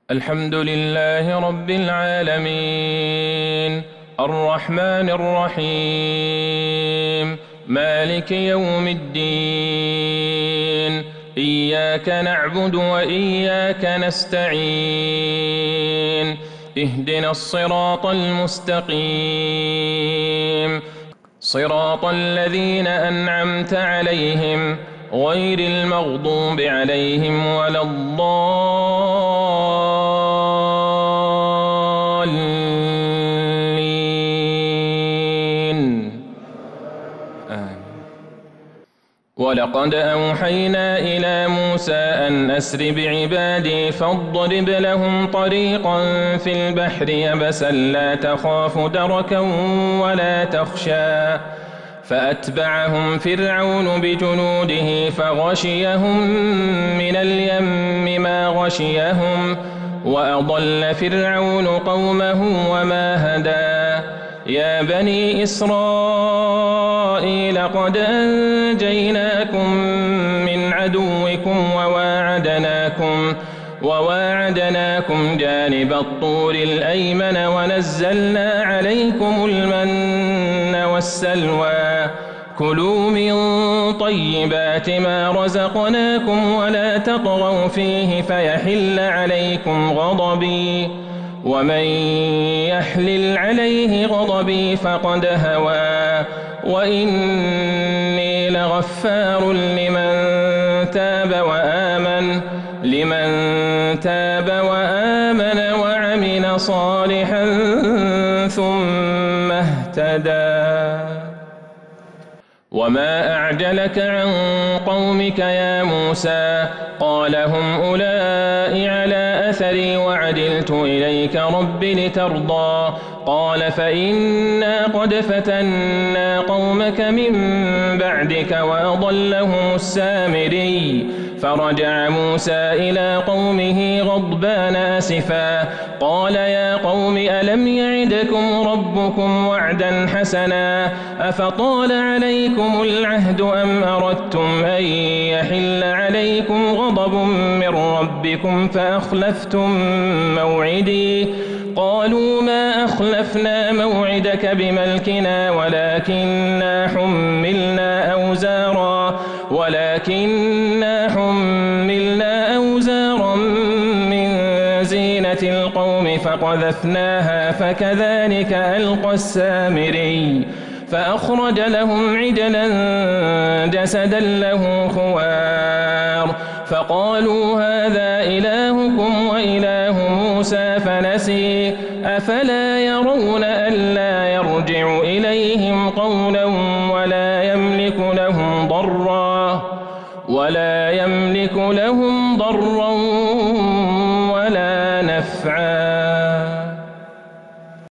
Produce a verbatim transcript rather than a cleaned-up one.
الحمد لله رب العالمين الرحمن الرحيم مالك يوم الدين إياك نعبد وإياك نستعين اهدنا الصراط المستقيم صراط الذين أنعمت عليهم غير المغضوب عليهم ولا الضالين آمين. ولقد أوحينا إلى موسى أن أسر بعبادي فاضرب لهم طريقا في البحر يبسا لا تخاف دركا ولا تخشى فأتبعهم فرعون بجنوده فغشيهم من اليم ما غشيهم وأضل فرعون قومه وما هدى يا بني إسرائيل قد أنجيناكم من عدوكم وواعدناكم وواعدناكم جانب الطور الأيمن ونزلنا عليكم المن والسلوى كلوا من طيبات ما رزقناكم ولا تطغوا فيه فيحل عليكم غضبي ومن يحلل عليه غضبي فقد هوى وإني لغفار لمن تاب وآمن لمن تاب وآمن وعمل صالحا ثم اهتدى وما أعجلك عن قومك يا موسى قال هم أولئك على أثري وعدلت إليك رب لترضى قال فإنا قد فتنا قومك من بعدك وأضلهم السامري فرجع موسى إلى قومه غضبان أسفا قال يا قوم ألم يعدكم ربكم وعدا حسنا أفطال عليكم العهد أم أردتم أن يحل عليكم غضب من ربكم فأخلفتم موعدي قالوا ما أخلفنا موعدك بملكنا ولكننا حملنا أوزارا ولكننا حملنا أوزارا من زينة القوم فقذفناها فكذلك ألقى السامري فأخرج لهم عجلا جسدا له خوار فقالوا هذا إلهكم وإله موسى فنسي أفلا يرون ألا يرجع إليهم قولا ولا يملك لهم ضرا ولا يملك لهم ضرا